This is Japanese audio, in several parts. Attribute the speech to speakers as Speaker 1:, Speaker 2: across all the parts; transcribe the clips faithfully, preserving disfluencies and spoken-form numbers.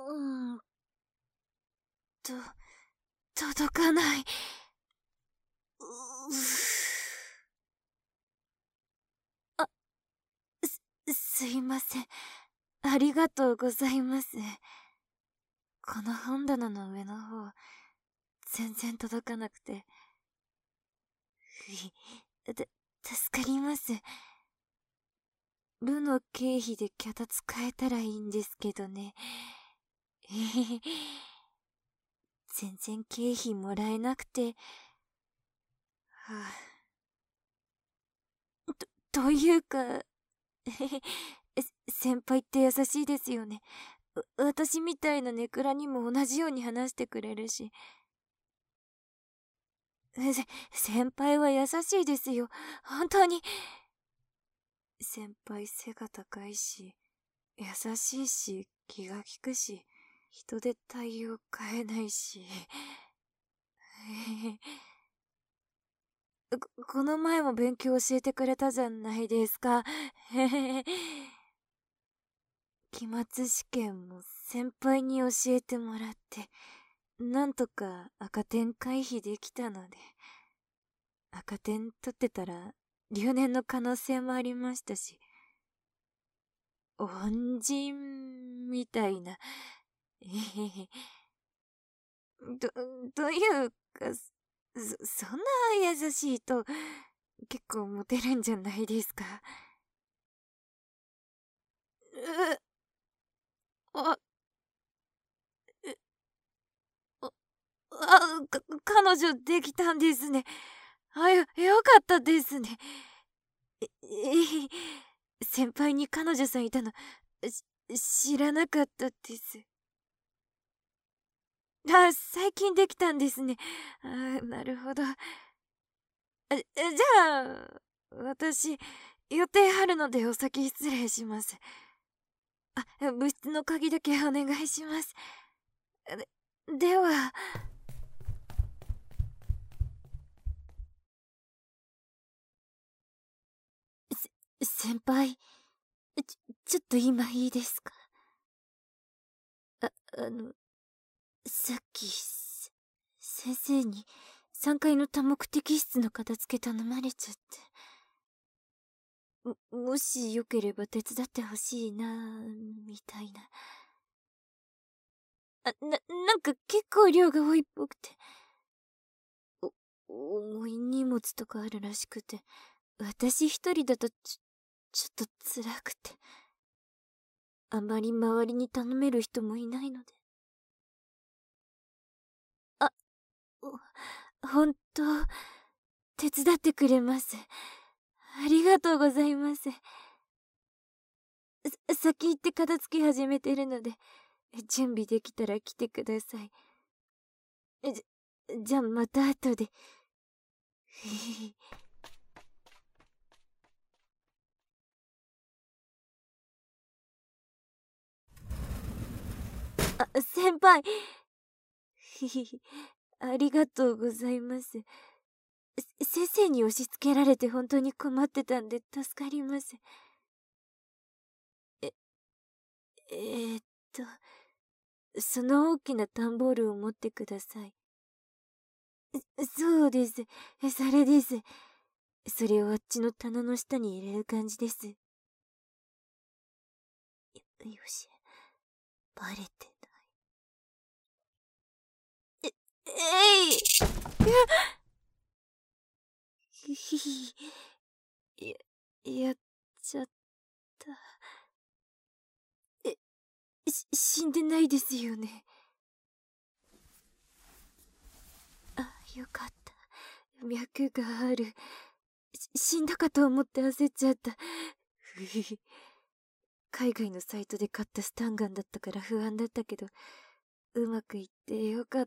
Speaker 1: うんと、届かない。うあ、す、すいません。ありがとうございます。この本棚の上の方、全然届かなくて。ふい、た、助かります。部の経費で脚立変えたらいいんですけどね。えへへ。全然経費もらえなくて。はあ、と、というか、えへへ、先輩って優しいですよね。私みたいなネクラにも同じように話してくれるし。せ、先輩は優しいですよ。本当に。先輩背が高いし、優しいし、気が利くし、人で対応変えないし。こ、この前も勉強教えてくれたじゃないですか。期末試験も先輩に教えてもらって、なんとか赤点回避できたので、赤点取ってたら留年の可能性もありましたし、恩人みたいな、えへへ。と、というか、そ、そんな優しいと結構モテるんじゃないですか。う、あ、え、あ、あ、か、彼女できたんですね。あ、よ、よかったですね。え、え、先輩に彼女さんいたの、し、知らなかったです。あ、最近できたんですね。あ、なるほど。あ、じゃあ、私、予定あるのでお先失礼します。あ、部室の鍵だけお願いします。で、では。せ、先輩、ちょ、ちょっと今いいですか？あ、あの、さっき、せ、先生にさんがいの多目的室の片付け頼まれちゃって。も、もしよければ手伝ってほしいなぁ、みたいな。あ、な、なんか結構量が多いっぽくて。お、重い荷物とかあるらしくて、私一人だとちょ、ちょっと辛くて。あまり周りに頼める人もいないので。あ、ほんと、手伝ってくれます。ありがとうございます。さ、先行って片付け始めてるので、準備できたら来てください。じゃ、じゃあまた後で。あ、先輩。ありがとうございます。先生に押し付けられて本当に困ってたんで助かります。え、えー、っと、その大きな段ボールを持ってください。そうです。それです。それをあっちの棚の下に入れる感じです。よ、よし。バレてない。え、えい、ひひひ、や、やっちゃった。え、し、死んでないですよね。あ、よかった。脈がある。し、死んだかと思って焦っちゃった。ふふ。海外のサイトで買ったスタンガンだったから不安だったけど、うまくいってよかった。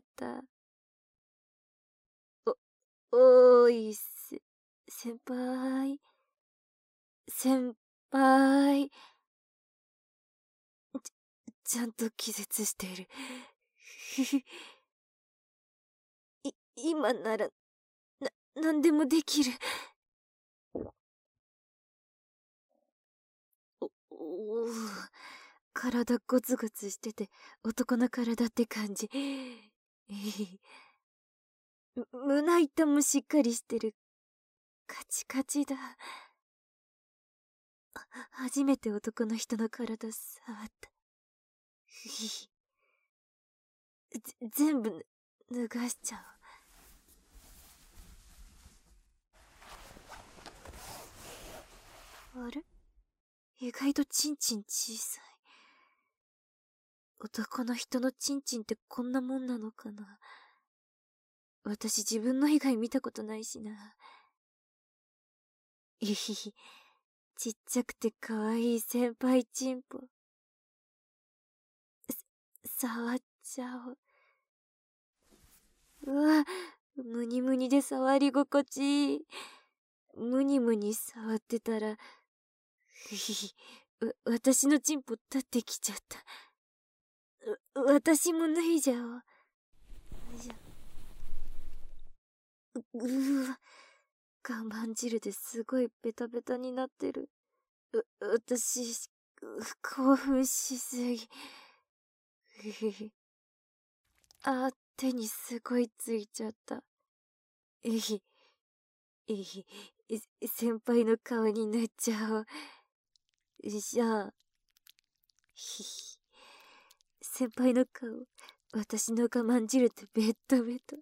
Speaker 1: お、おーい、せ、先輩。先輩。ち、ちゃんと気絶してる。ふふ。い、今なら、な、なんでもできる。お、おー、 体ゴツゴツしてて男の体って感じ。胸板もしっかりしてる。カチカチだ。初めて男の人の体触った。全部脱がしちゃう。あれ？意外とチンチン小さい。男の人のチンチンってこんなもんなのかな。私自分の以外見たことないしな。いひひ、ちっちゃくて可愛い先輩チンポ。触っちゃおう。うわ、ムニムニで触り心地いい。ムニムニ触ってたら、ふひひ、私のチンポ立ってきちゃった。私も脱いじゃおう。う、うわ、我慢汁ですごいベタベタになってる。う、私、興奮しすぎ。ふひひ。あ、手にすごいついちゃった。えひ、えひ、先輩の顔に塗っちゃおう。じゃあ、ひひ。先輩の顔、私の我慢汁とベッドベト。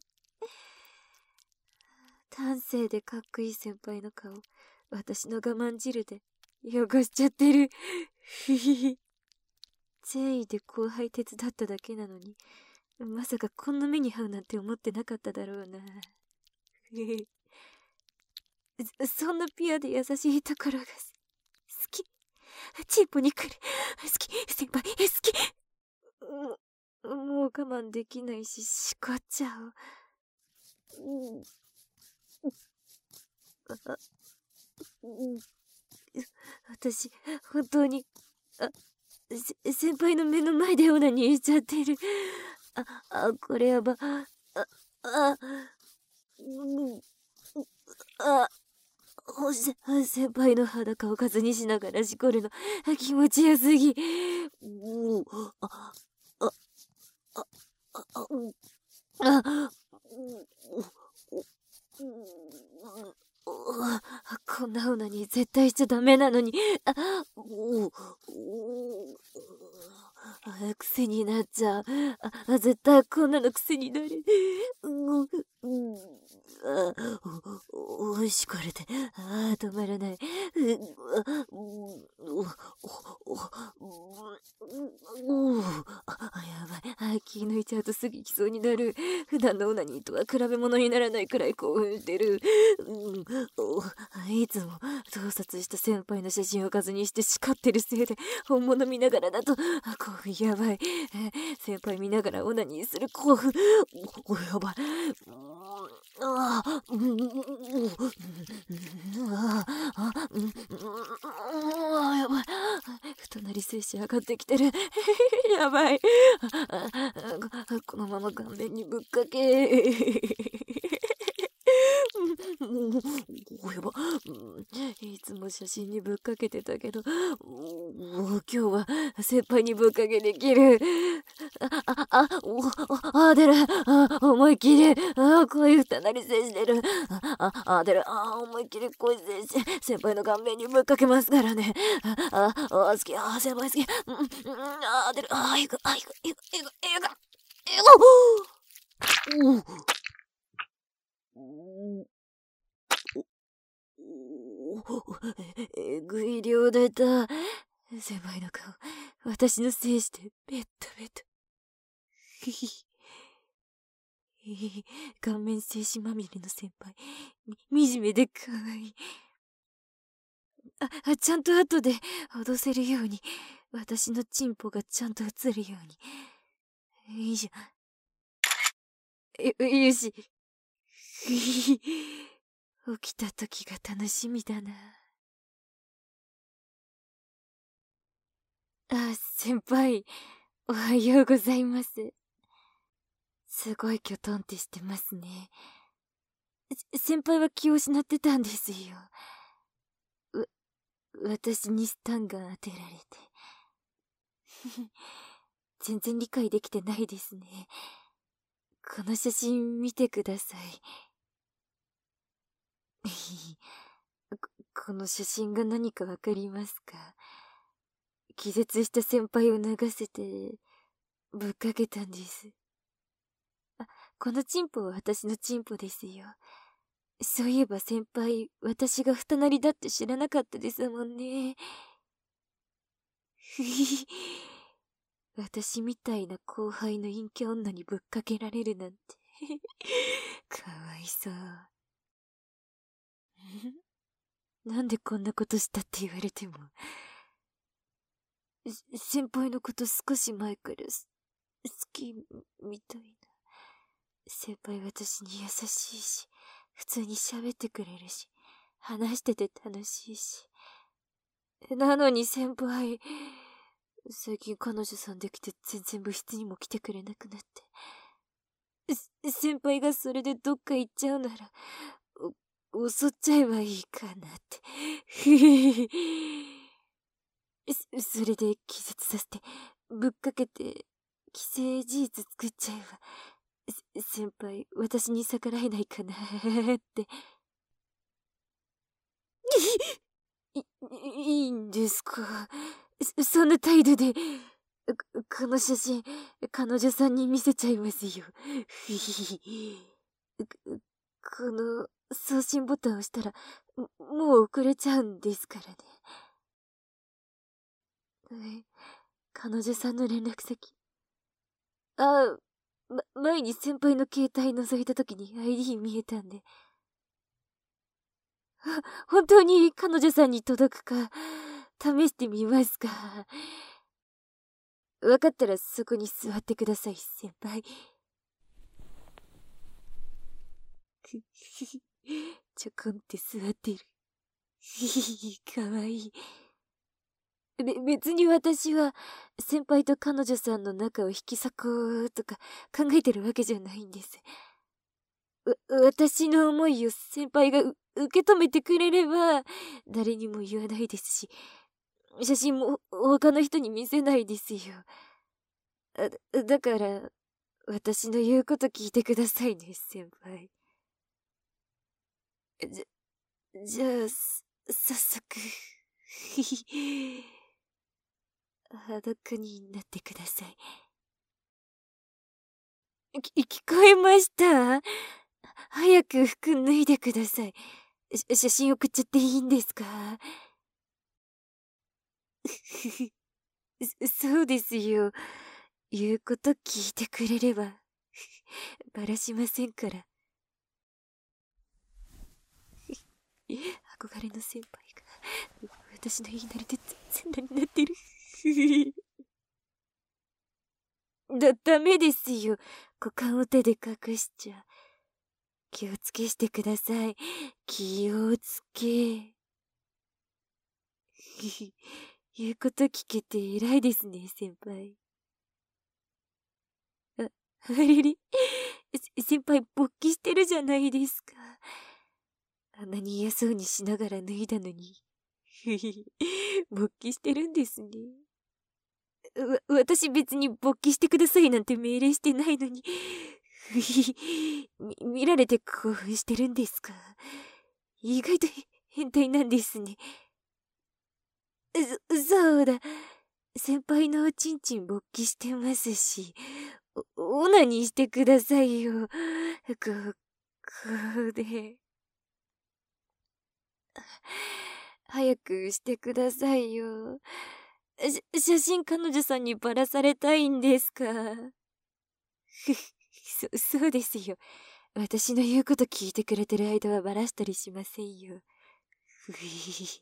Speaker 1: 端正でかっこいい先輩の顔、私の我慢汁で汚しちゃってる。ひひひ。善意で後輩手伝っただけなのに、まさかこんな目に遭うなんて思ってなかっただろうな。そんなピュアで優しいところが好き。チンポに来る。好き。先輩、好き。もう我慢できないし、しこっちゃおう。私、本当に、あ、先輩の目の前でオナニーしちゃってる。あ、あ、これやば。あ、あ、うん、あ、先輩の裸を数にしながらしこるの気持ちよすぎ。うあ、あ、あ、あ、あ、あ、こんなオナニー絶対しちゃダメなのに。あ、癖になっちゃう。あ、絶対こんなの癖になる。あ、お、おいしこれて、ああ、止まらない。おお、あ、やばい。あ、気抜いちゃうとすぐ来そうになる。普段のオナニーとは比べ物にならないくらい興奮してる。うん、いつも盗撮した先輩の写真を数にして叱ってるせいで、本物見ながらだと、興奮やばい。先輩見ながらオナニーする興奮。やばい。ああ、うん、ああ、うん、やばい。隣精子上がってきてる。やばい。このまま顔面にぶっかけ。おやば。いつも写真にぶっかけてたけど、今日は先輩にぶっかけできる。あ、あ、あ、あ、出る。あ、思いっきり。あ、声二なりせしてる。あ、あ、出る。あ、思いっきり声せして、先輩の顔面にぶっかけますからね。あ、あ、好き。あ、先輩好き。あ、出る。あ、いく、あ、いく、いく、いく、いく、いく。うえぐい量だった。先輩の顔、私のせいしてベッドベッド。ひひ。顔面精子まみれの先輩、み、惨めで可愛い。あ、あ、ちゃんと後で脅せるように、私のチンポがちゃんと映るように。いいじゃん。よ、よし。起きた時が楽しみだな。あ、先輩、おはようございます。すごいきょとんってしてますね。先輩は気を失ってたんですよ。わ、私にスタンガン当てられて。 全然理解できてないですね。この写真見てください。こ、この写真が何かわかりますか？気絶した先輩を脱がせて、ぶっかけたんです。あ、このチンポは私のチンポですよ。そういえば先輩、私が二なりだって知らなかったですもんね。ふひ。私みたいな後輩の陰キャ女にぶっかけられるなんて。かわいそう。なんでこんなことしたって言われても。先輩のこと少し前から好きみたいな。先輩私に優しいし、普通に喋ってくれるし、話してて楽しいし。なのに先輩、最近彼女さんできて全然部室にも来てくれなくなって。先輩がそれでどっか行っちゃうなら、襲っちゃえばいいかなって。ふふふ。それで気絶させて、ぶっかけて、既成事実作っちゃえば、先輩、私に逆らえないかなって。い、いいんですか？そんな態度で、この写真、彼女さんに見せちゃいますよ。この送信ボタンを押したら、もう遅れちゃうんですからね。彼女さんの連絡先。あ、ま、前に先輩の携帯覗いた時に アイディー 見えたんで。本当に彼女さんに届くか、試してみますか。わかったらそこに座ってください、先輩。ちょこんって座ってる。かわいい。べ、別に私は、先輩と彼女さんの仲を引き裂こうとか考えてるわけじゃないんです。わ、私の思いを先輩が受け止めてくれれば、誰にも言わないですし、写真も他の人に見せないですよ。だ、だから、私の言うこと聞いてくださいね、先輩。じゃ、じゃあ、早速。裸になってください。き、聞こえました？早く服脱いでください。写真送っちゃっていいんですか？そうですよ。言うこと聞いてくれれば、バラしませんから。憧れの先輩が、私の言いなりで全然になってる。だ、ダメですよ。股間を手で隠しちゃ。気をつけしてください。気をつけ。言うこと聞けて偉いですね、先輩。あ、あれれ、先輩勃起してるじゃないですか。あんなに嫌そうにしながら脱いだのに。勃起してるんですね。わ、私別に勃起してくださいなんて命令してないのに。み、見られて興奮してるんですか？意外と変態なんですね。そ、そうだ。先輩のおちんちん勃起してますし、お、オナニーしてくださいよ。こ、こうで。早くしてくださいよ。し、写真彼女さんにバラされたいんですか？そ、そうですよ。私の言うこと聞いてくれてる間はバラしたりしませんよ。ふひ。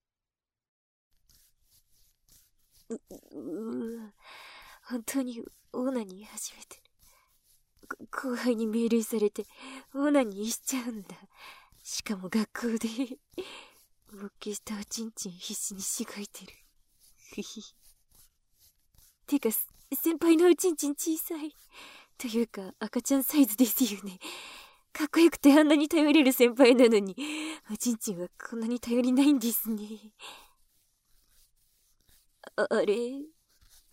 Speaker 1: う、うわ。本当にオーナニー始めてる。後輩に命令されてオーナニーしちゃうんだ。しかも学校で。勃起したおちんちん必死にしごいてる。ふひ。てか、先輩のおちんちん小さい。というか、赤ちゃんサイズですよね。かっこよくてあんなに頼れる先輩なのに、おちんちんはこんなに頼りないんですね。あ、あれ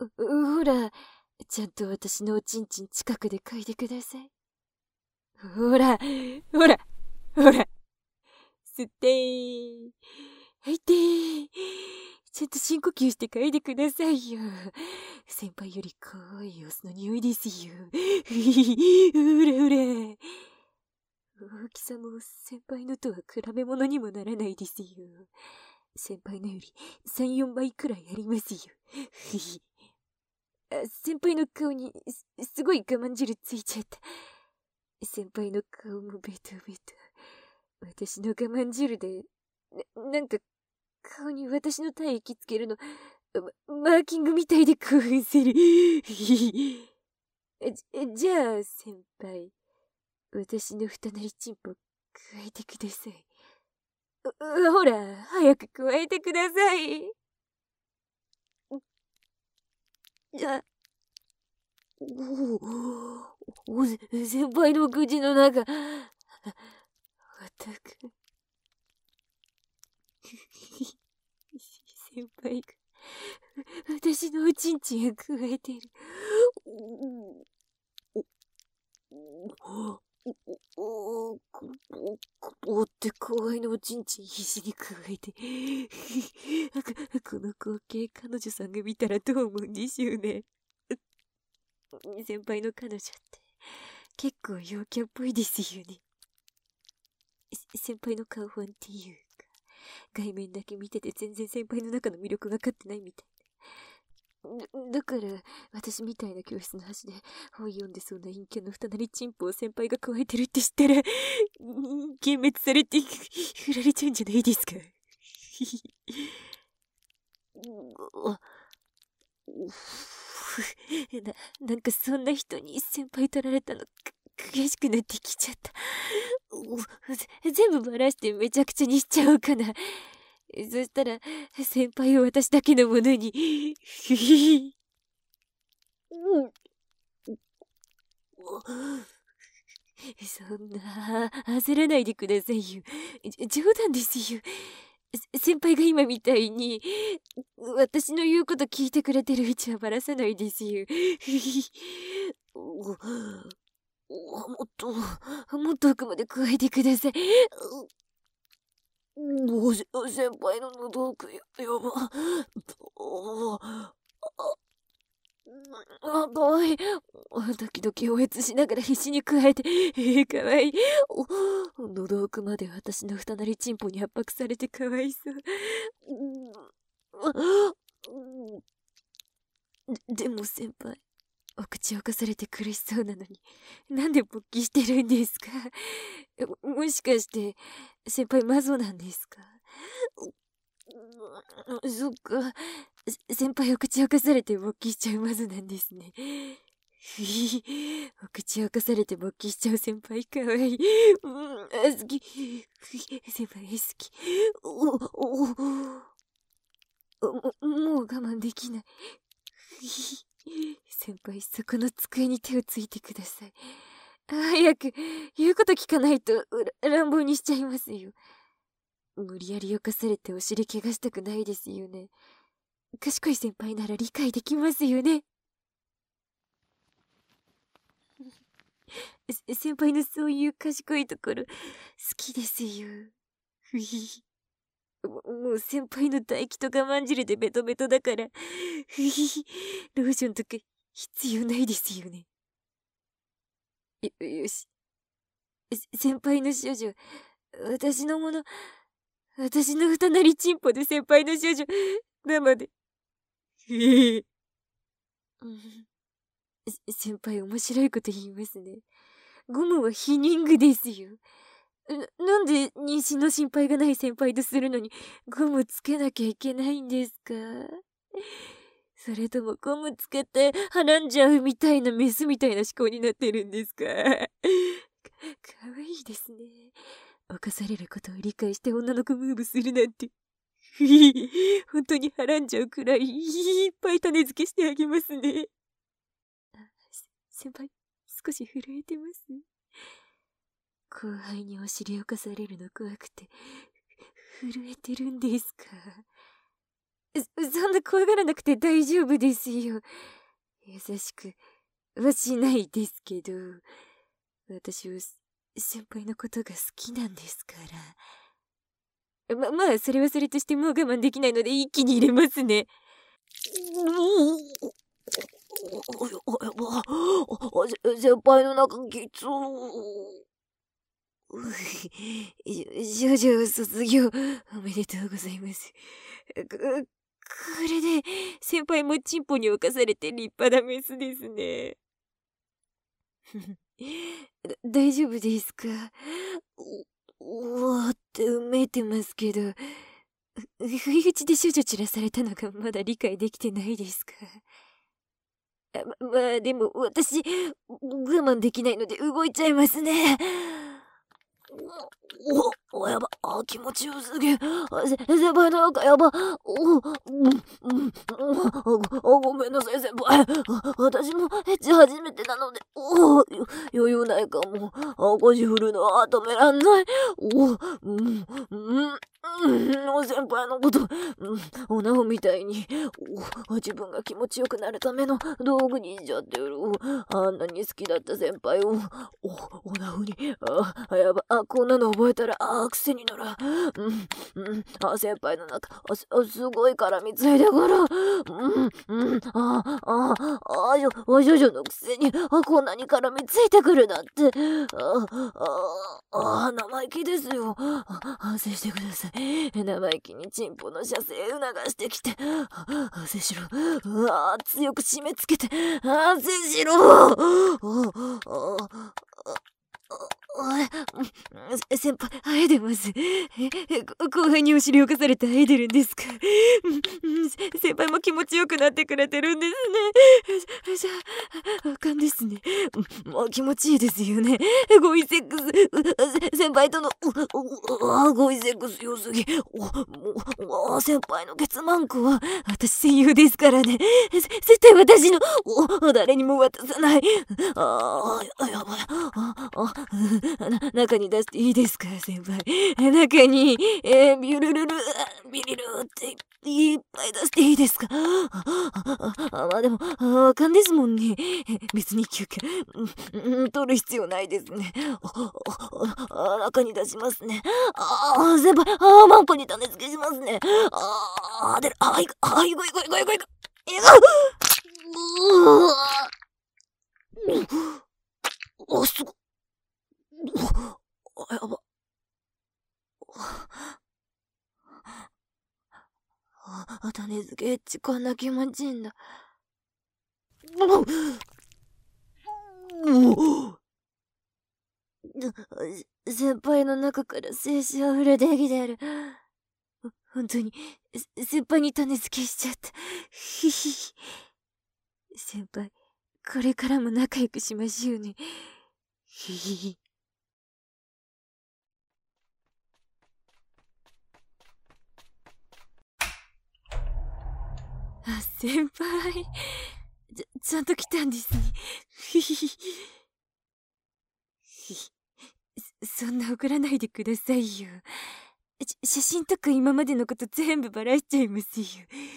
Speaker 1: ほら、ちゃんと私のおちんちん近くで嗅いでください。ほら、ほら、ほら。吸ってー。吐いてー。ちゃんと深呼吸して嗅いでくださいよ。先輩より可愛いオスの匂いですよ。ほらほら。大きさも先輩のとは比べ物にもならないですよ。先輩のよりさん、よんばいくらいありますよ。あ、先輩の顔にす、すごい我慢汁ついちゃった。先輩の顔もベトベト。私の我慢汁で、な、なんか顔に私の体液つけるの、マ、マーキングみたいで興奮する。じ、じゃあ先輩、私の二なりチンポ加えてください。う、ほら、早く加えてください。じゃ、おお、お、先輩の口の中、わたく。先輩が、私のおちんちんを加えてる。おおおおおって可愛いのおちんちん必死に加えて。この光景、彼女さんが見たらどう思うんでしょうね。先輩の彼女って、結構陽キャっぽいですよね。先輩の顔ファンっていうか、外面だけ見てて全然先輩の中の魅力が分かってないみたいな。だから、私みたいな教室の端で本読んでそうな陰キャの二なりチンポを先輩が加えてるって知ったら、幻滅されて振られちゃうんじゃないですか。な、なんかそんな人に先輩取られたの悔しくなってきちゃった。全部バラしてめちゃくちゃにしちゃおうかな。そしたら先輩を私だけのものに。そんな焦らないでくださいよ。冗談ですよ。先輩が今みたいに私の言うこと聞いてくれてるうちはバラさないですよ。もっともっと奥まで加えてください。もう先輩の喉奥やば。あ、かわいい。時々おえつしながら必死に加えて、えー、かわいい。お、喉奥まで私の二なりチンポに圧迫されてかわいそう。で、でも先輩、お口をかされて苦しそうなのに、なんで勃起してるんですか？もしかして、先輩マゾなんですか？そっか。先輩お口をかされて勃起しちゃうマゾなんですね。お口をかされて勃起しちゃう先輩かわいい。うん、好き。先輩好き。お、お、お、もう我慢できない。先輩、そこの机に手をついてください。早く、言うこと聞かないと、乱暴にしちゃいますよ。無理やりよかされてお尻怪我したくないですよね。賢い先輩なら理解できますよね。先輩のそういう賢いところ、好きですよ。ふひ。もう先輩の唾液と我慢汁でベトベトだから、ふひ。ローションとか必要ないですよね。よ、よし。先輩の少女、私のもの、私の二なりチンポで先輩の少女、生で。へえ。先輩面白いこと言いますね。ゴムは避妊具ですよ。な、なんで妊娠の心配がない先輩とするのにゴムつけなきゃいけないんですか？それともゴムつけてはらんじゃうみたいなメスみたいな思考になってるんですか？か、かわいいですね。犯されることを理解して女の子ムーブするなんて。本当にはらんじゃうくらいいっぱい種付けしてあげますね。先輩、少し震えてます。後輩にお尻をかされるの怖くて、震えてるんですか？ そんな怖がらなくて大丈夫ですよ。優しくはしないですけど、私は先輩のことが好きなんですから。ま、まあ、それはそれとしてもう我慢できないので一気に入れますね。おやば、先輩の中きつ少女卒業おめでとうございます。こ、これで先輩もチンポに侵されて立派なメスですね。だ大丈夫ですか？うわーってうめいてますけど、不意打ちで少女散らされたのがまだ理解できてないですか？ま、まあでも私我慢できないので動いちゃいますね。お、お、やば、あ、気持ちよすぎ。あ、せ、先輩なんかやば。お、うん、うん、あ、ご、ごめんなさい先輩。私もエッチ初めてなので、お、余裕ないかも。あ、腰振るのは止めらんない。お、うん、うん、うん、先輩のこと、うん、おなおみたいに、お、自分が気持ちよくなるための道具にしちゃってる。あんなに好きだった先輩を、お、おなおに、あ、やば、あ、こんなの覚えたら、あ、癖になる。うん、うん、あ、先輩の中、あ、す、すごい絡みついてくる。うん、うん、あ、あ、あ、よ、お少女のくせに、あ、こんなに絡みついてくるなんて。あ、あ、あ、生意気ですよ。反省してください。生意気にチンポの射精促してきて。反省しろ。うわ、強く締め付けて。反省しろ。あ、あ、あ、先輩、生えてます。え、後輩にお尻をかされて生えてるんですか？先輩も気持ちよくなってくれてるんですね。じゃあ、あかんですね。もう気持ちいいですよね。ゴイセックス、先輩との、ゴイセックス良すぎ。お、先輩のケツマンコは、私戦友ですからね。絶対私の、誰にも渡さない。ああ、やばい。あ、あ、な、中に出していいですか、先輩。中に、えー、ビュルルル、ビリルっていっぱい出していいですか？あ、あ、まあでも、あかんですもんね。別に休憩、うん、取る必要ないですね。あ、あ、あ、中に出しますね。あ、先輩、あ、マンコに種付けしますね。あ、出る、あ、いく、あ、いくいくいくいくいく。いく。うわ。あ、すご。あ、やば。あ、種付けエッチこんな気持ちいいんだ。先輩の中から精子あふれてきてる。本当に、先輩に種付けしちゃった。ひひ。先輩、これからも仲良くしましょうね。ひひひ。あ、先輩。ちゃ、ちゃんと来たんですね。ひひひ。そんな怒らないでくださいよ。写真とか今までのこと全部バラしちゃいますよ。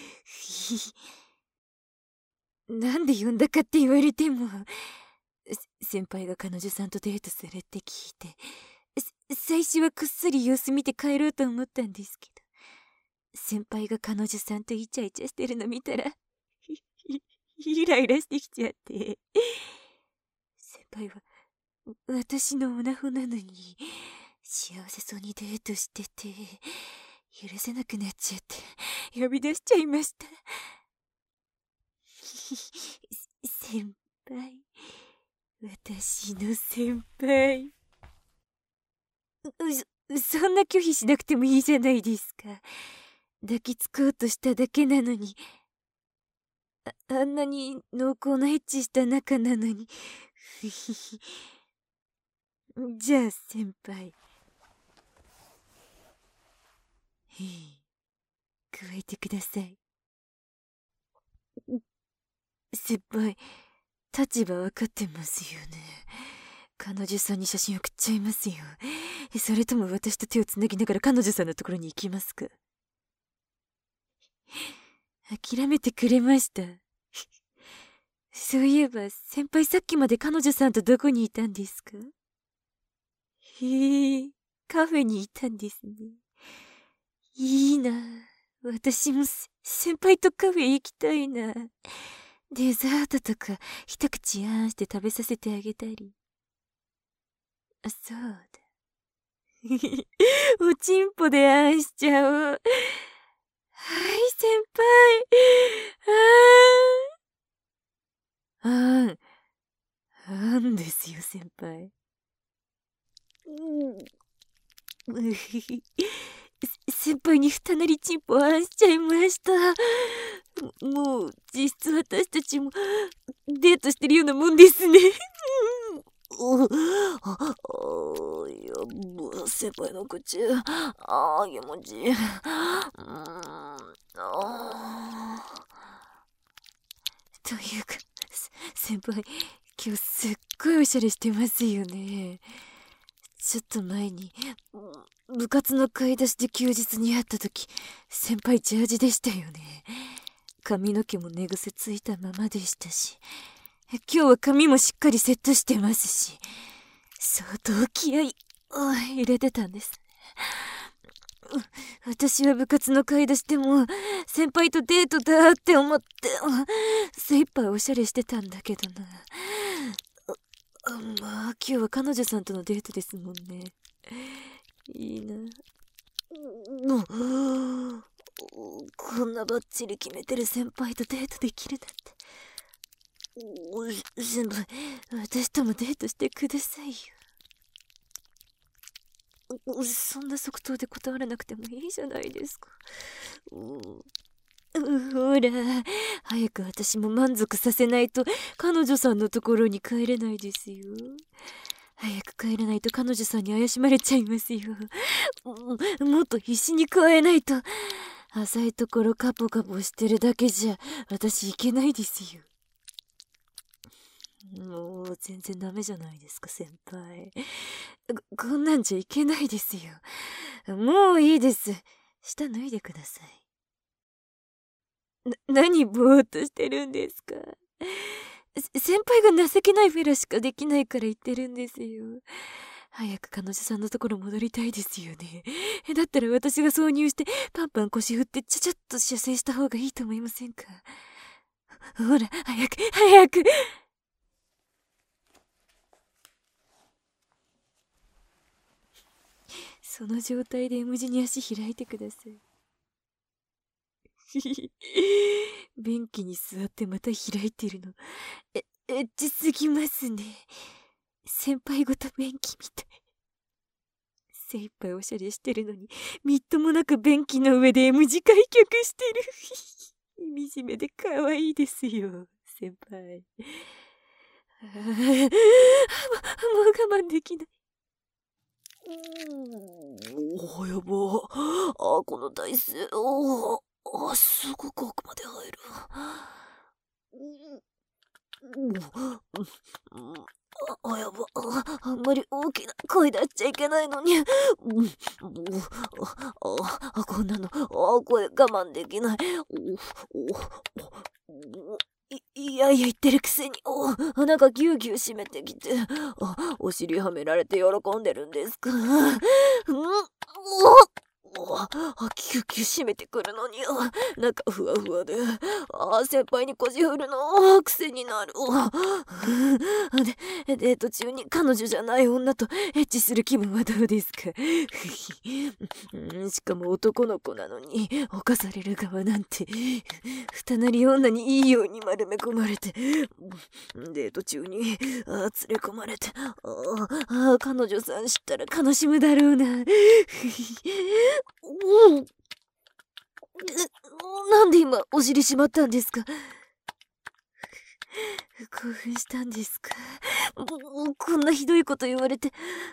Speaker 1: なんで呼んだかって言われても、先輩が彼女さんとデートするって聞いて、最初はこっそり様子見て帰ろうと思ったんですけど、先輩が彼女さんとイチャイチャしてるの見たら、イライラしてきちゃって。先輩は私のオナホなのに幸せそうにデートしてて許せなくなっちゃって呼び出しちゃいました。先輩、私の先輩。そ、そんな拒否しなくてもいいじゃないですか。抱きつこうとしただけなのに。あ、あんなに濃厚なエッチした仲なのに。じゃあ先輩。へえ、加えてください。先輩、立場わかってますよね。彼女さんに写真送っちゃいますよ。それとも私と手をつなぎながら彼女さんのところに行きますか？ 諦めてくれました。そういえば、先輩さっきまで彼女さんとどこにいたんですか？へえ、カフェにいたんですね。いいな。私も先輩とカフェ行きたいな。デザートとか一口あんして食べさせてあげたり。あ、そうだ。おちんぽであんしちゃおう。はい、先輩。あーん。あんですよ、先輩。うん。先輩に二なりちんぽあんしちゃいました。もう、実質私たちもデートしてるようなもんですね。ああ、いや、もう先輩の口、ああ、気持ちいい。うん、ああ。というか、先輩、今日すっごいおしゃれしてますよね。ちょっと前に、部活の買い出しで休日に会った時、先輩ジャージでしたよね。髪の毛も寝癖ついたままでしたし、今日は髪もしっかりセットしてますし、相当気合い入れてたんですね。私は部活の買い出しでも先輩とデートだって思って精一杯おしゃれしてたんだけどな。まあ今日は彼女さんとのデートですもんね。いいな。こんなバッチリ決めてる先輩とデートできるなんて。先輩、私ともデートしてくださいよ。そんな即答で断らなくてもいいじゃないですか。ほら、早く私も満足させないと彼女さんのところに帰れないですよ。早く帰らないと彼女さんに怪しまれちゃいますよ。もっと必死に加えないと。浅いところカポカポしてるだけじゃ私いけないですよ。もう全然ダメじゃないですか、先輩。こ、こんなんじゃいけないですよ。もういいです。下脱いでください。な、何ぼーっとしてるんですか？先輩が情けないフェラしかできないから言ってるんですよ。早く彼女さんのところ戻りたいですよね。だったら私が挿入してパンパン腰振ってちゃちゃっと射精した方がいいと思いませんか？ほら、早く、早く。その状態で M 字に足開いてください。便器に座ってまた開いてるの。え、エッチすぎますね。先輩ごと便器みたい。精一杯おしゃれしてるのに、みっともなく便器の上で M 字開脚してる。惨めで可愛いですよ、先輩。もう我慢できない。おお、やば。あ、この体勢。おお、あ、すごく奥まで入る。あ、やば。あんまり大きな声出しちゃいけないのに。あ、あ、こんなの、あ、声我慢できない。い、いやいや言ってるくせに、お、なんかギューギュー締めてきて、あ、お尻はめられて喜んでるんですか？うん、お、あ、ギューギュー締めてくるのに、なんかふわふわで、あ、先輩に腰振るの、癖になる。で、デート中に彼女じゃない女とエッチする気分はどうですか？しかも男の子なのに、犯される側なんて、二なり女にいいように丸め込まれて、デート中に、あ、連れ込まれて、ああ、彼女さん知ったら悲しむだろうな。なんで今お尻しまったんですか？興奮したんですか？こんなひどいこと言われて、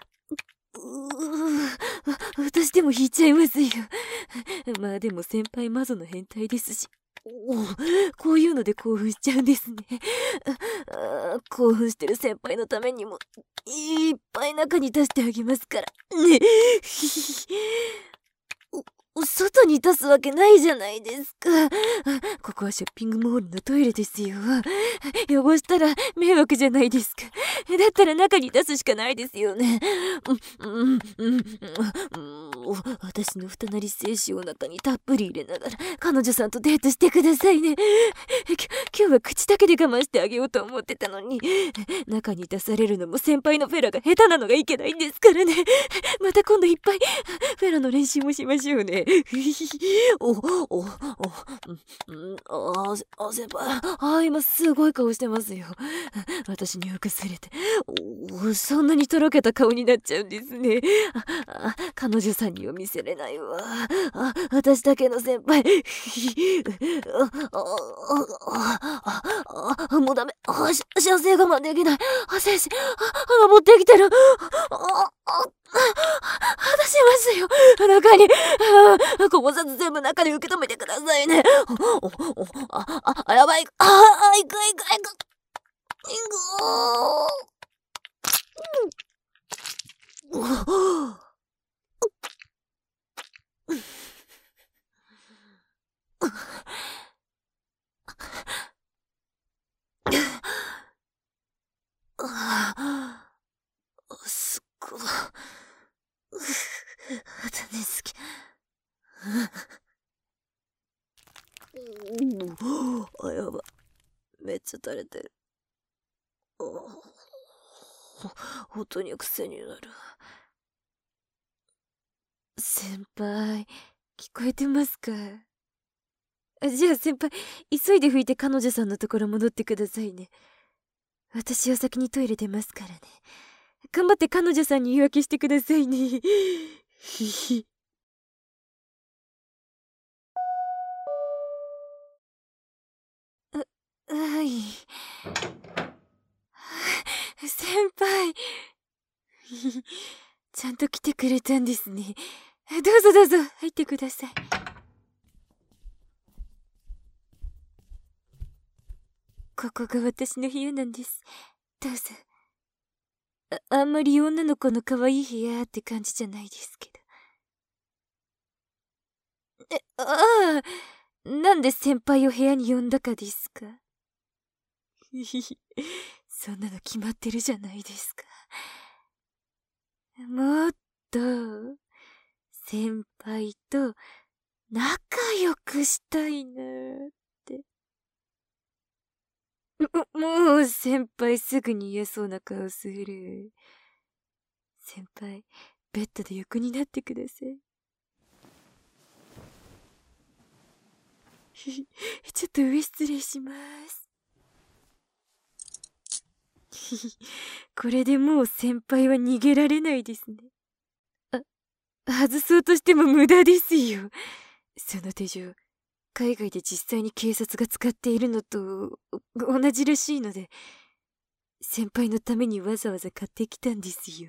Speaker 1: う私でも引いちゃいますよ。まあでも先輩マゾの変態ですし、こういうので興奮しちゃうんですね。興奮してる先輩のためにもいっぱい中に出してあげますからね。 外に出すわけないじゃないですか。ここはショッピングモールのトイレですよ。汚したら迷惑じゃないですか。だったら中に出すしかないですよね。うんうんうんうん、私の二なり精子を中にたっぷり入れながら彼女さんとデートしてくださいね。今日は口だけで我慢してあげようと思ってたのに、中に出されるのも先輩のフェラが下手なのがいけないんですからね。また今度いっぱいフェラの練習もしましょうね。お、お、お、うん、あ、あ、先輩、あ、今すごい顔してますよ。私に浮かされて、お、そんなにとろけた顔になっちゃうんですね。あ、あ、彼女さんには見せれないわ。あ、私だけの先輩。あ、あ、あ、あ、もうダメ。あ、幸せ我慢できない。あ、先生、あ、持ってきてる。あ、あ、出しますよ。中に、あ、こぼさず全部中に受け止めてくださいね。お、お、お、あ、あ、やばい。あ、あ、いくいくいく。いく。うん。すっごい。種好き。あ、やば。めっちゃ垂れてる。本当に癖になる。先輩、聞こえてますか？じゃあ先輩、急いで拭いて彼女さんのところ戻ってくださいね。私は先にトイレ出ますからね。頑張って彼女さんに言い訳してくださいね。ひひ。あ、はい。先輩。ちゃんと来てくれたんですね。どうぞどうぞ、入ってください。ここが私の部屋なんです。どうぞ。あ、あんまり女の子の可愛い部屋って感じじゃないですけど。え、ああ、なんで先輩を部屋に呼んだかですか？ひひひ、そんなの決まってるじゃないですか。もっと、先輩と仲良くしたいなーって。も、もう先輩すぐに言えそうな顔する。先輩、ベッドで横になってください。ちょっと上失礼します。これでもう先輩は逃げられないですね。あ、外そうとしても無駄ですよ。その手錠、海外で実際に警察が使っているのと同じらしいので、先輩のためにわざわざ買ってきたんですよ。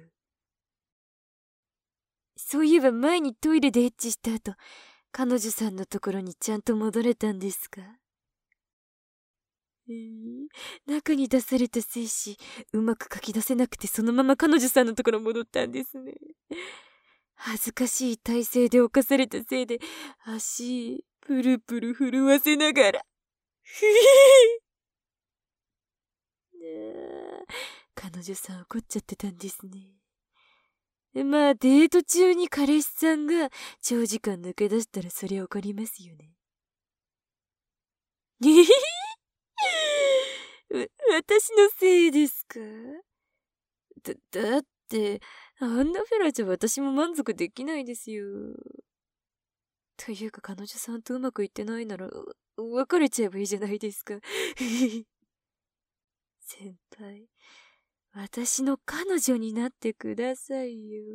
Speaker 1: そういえば前にトイレでエッチした後、彼女さんのところにちゃんと戻れたんですか？えー、中に出された精子、うまく書き出せなくてそのまま彼女さんのところ戻ったんですね。恥ずかしい体勢で犯されたせいで、足、プルプル震わせながら。ふぃー。彼女さん怒っちゃってたんですね。まあ、デート中に彼氏さんが長時間抜け出したらそりゃ怒りますよね。えへへ私のせいですか？だ、だって、あんなフェラじゃ私も満足できないですよ。というか彼女さんとうまくいってないなら、別れちゃえばいいじゃないですか。先輩、私の彼女になってくださいよ。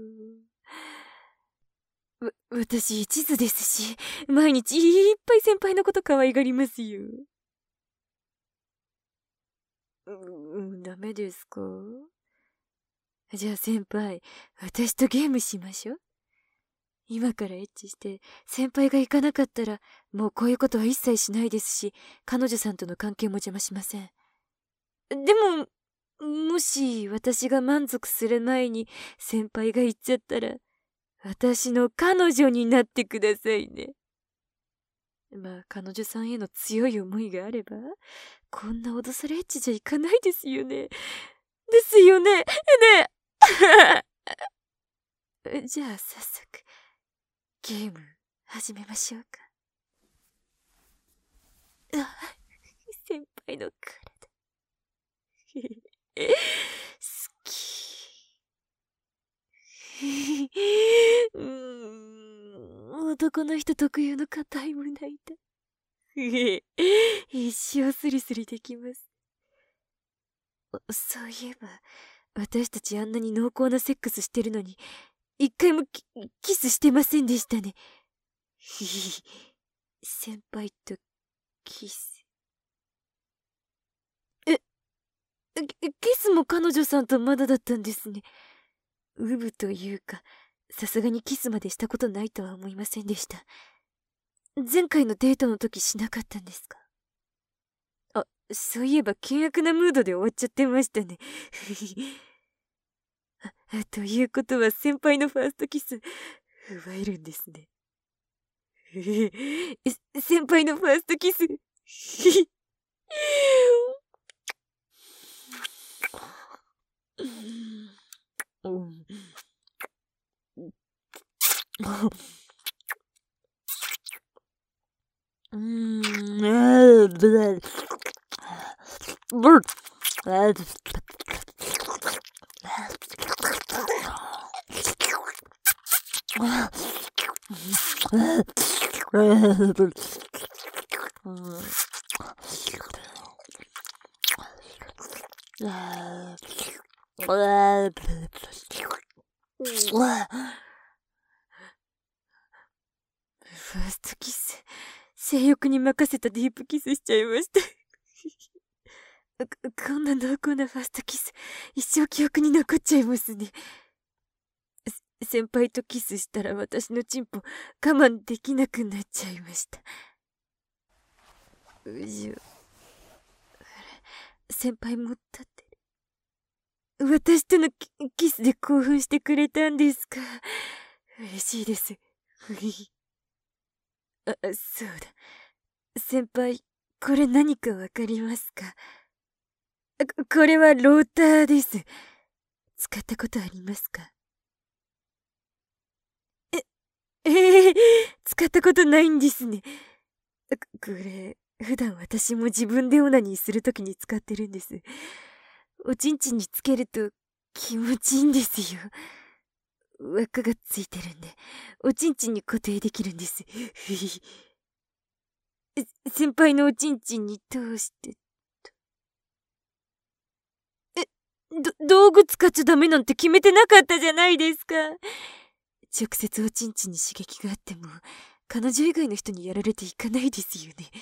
Speaker 1: わ、私一途ですし、毎日いっぱい先輩のこと可愛がりますよ。う、うん、ダメですか？じゃあ先輩、私とゲームしましょう。今からエッチして、先輩が行かなかったら、もうこういうことは一切しないですし、彼女さんとの関係も邪魔しません。でも、もし私が満足する前に先輩が行っちゃったら、 私の彼女になってくださいね。まあ彼女さんへの強い思いがあれば、こんな脅されエッチじゃいかないですよね。ですよね。ねえ。じゃあ早速ゲーム始めましょうか。あ、先輩の体好き。うーん、男の人特有の硬い胸板。一生スリスリできます。そういえば、私たちあんなに濃厚なセックスしてるのに、一回も キ, キスしてませんでしたね。先輩とキス。え、キスも彼女さんとまだだったんですね。うぶというか、さすがにキスまでしたことないとは思いませんでした。前回のデートの時しなかったんですか？あ、そういえば険悪なムードで終わっちゃってましたね。あ、ということは先輩のファーストキス、奪えるんですね。先輩のファーストキス。うん。うーん、えー、ブレブルえー、ファーストキス、性欲に任せたディープキスしちゃいましたこんな濃厚なファーストキス、一生記憶に残っちゃいますね。先輩とキスしたら私のチンポ我慢できなくなっちゃいました。うじゅ。先輩も立ってる。私との キ, キスで興奮してくれたんですか。嬉しいです。あ、そうだ。先輩、これ何かわかりますか？こ、これはローターです。使ったことありますか？え、えー、使ったことないんですね。これ、普段私も自分でオナニーするときに使ってるんです。おちんちんにつけると気持ちいいんですよ。輪っかがついてるんで、おちんちんに固定できるんです。先輩のおちんちんに通してと。え、ど、道具使っちゃダメなんて決めてなかったじゃないですか。直接おちんちんに刺激があっても、彼女以外の人にやられていかないですよね。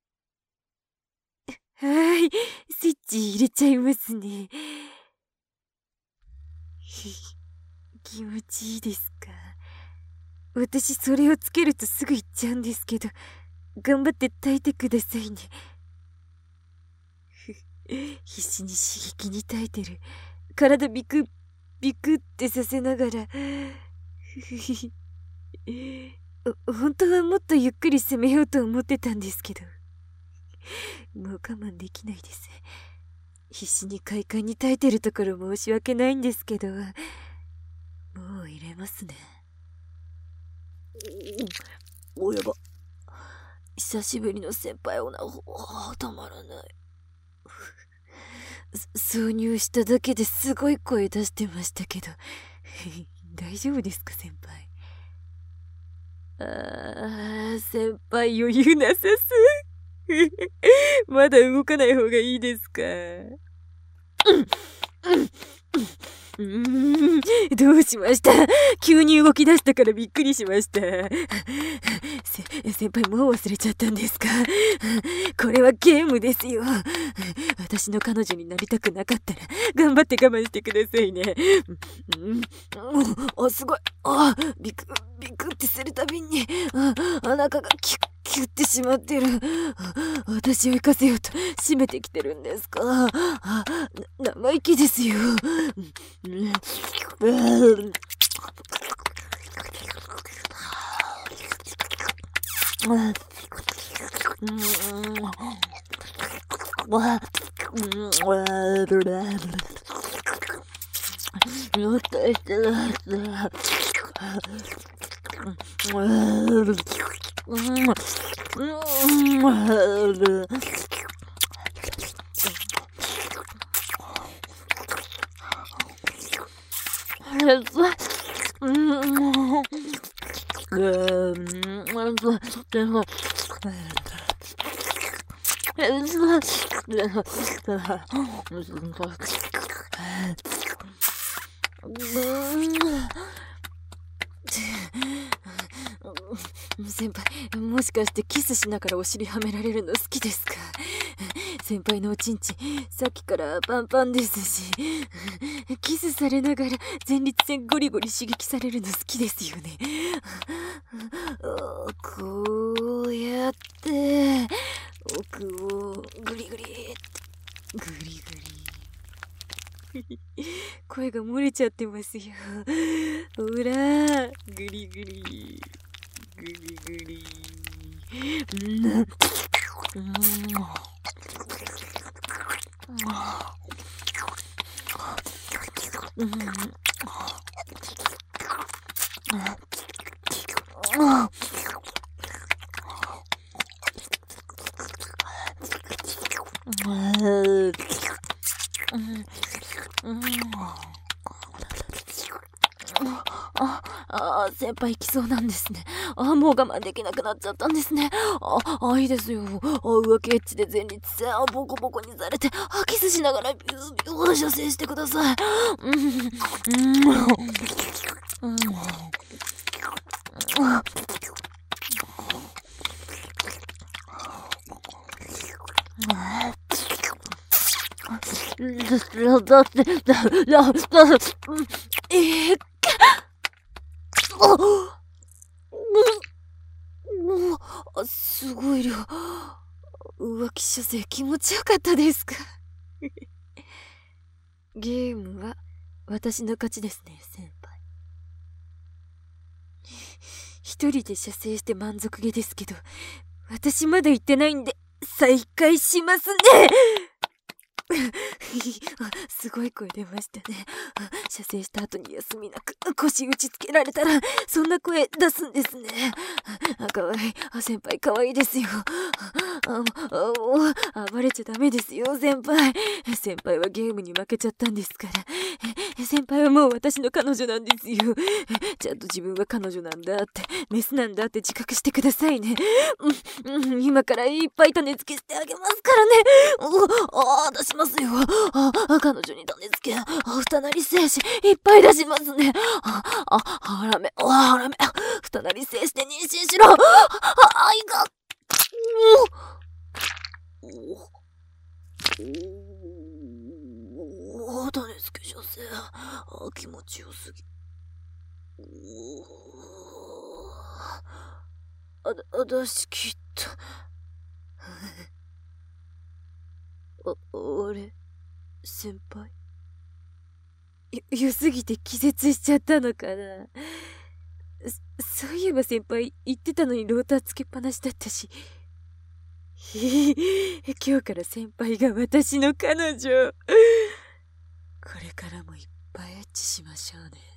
Speaker 1: はーい、スイッチ入れちゃいますね。気持ちいいですか？私それをつけるとすぐ行っちゃうんですけど、頑張って耐えてくださいね。必死に刺激に耐えてる。体ビクビクってさせながら本当はもっとゆっくり攻めようと思ってたんですけど、もう我慢できないです。必死に快感に耐えてるところ申し訳ないんですけど、もう入れますね。おやば、久しぶりの先輩オナホ、たまらない。挿入しただけですごい声出してましたけど大丈夫ですか先輩？あー、先輩余裕なさすまだ動かない方がいいですか？うーん、どうしました？急に動き出したからびっくりしました。せ、先輩もう忘れちゃったんですか？これはゲームですよ。私の彼女になりたくなかったら頑張って我慢してくださいね。うん、あ、すごい。あ、ビクビクってするたびに、あ、お腹がキュッキュッてしまってる。私を行かせようと締めてきてるんですか？あ、生意気ですよ。 先輩、もしかしてキスしながらお尻はめられるの好きですか？先輩のおちんちさっきからパンパンですし、キスされながら前立腺ゴリゴリ刺激されるの好きですよね。こうやって奥をグリグリグリグリ声が漏れちゃってますよ。ほら、グリグリグリグリうんうんあ、あ、先輩来そうなんですね。あ、もう我慢できなくなっちゃったんですね。あ、あ、いいですよ。あ、浮気エッチで前立腺をボコボコにされて、あ、キスしながらビュービューと射精してください。うん、うん、うん、うん。だって、だ、だ、だ、えー、あ、すごい量。浮気射精気持ちよかったですか？ゲームは私の勝ちですね、先輩。一人で射精して満足げですけど、私まだ行ってないんで、再開しますね。すごい声出ましたね。射精した後に休みなく腰打ちつけられたらそんな声出すんですね。あ、かわいい。あ、先輩かわいいですよ。あ、あ、暴れちゃダメですよ、先輩。先輩はゲームに負けちゃったんですから。先輩はもう私の彼女なんですよ。ちゃんと自分は彼女なんだって、メスなんだって自覚してくださいね。うん、うん、今からいっぱい種付けしてあげますからね。ああ、出しますよ。あ、彼女に種付け、あ、二なり精子、いっぱい出しますね。あ、あ、ハラメ、あ、ハラメ、二なり精子で妊娠しろ。あ、愛が、おお、種付け女性、あ、気持ちよすぎ。あ、あ、出し切った。あ、あれ先輩よ、良すぎて気絶しちゃったのかな。そ、そういえば先輩言ってたのにローターつけっぱなしだったし。今日から先輩が私の彼女。これからもいっぱいエッチしましょうね。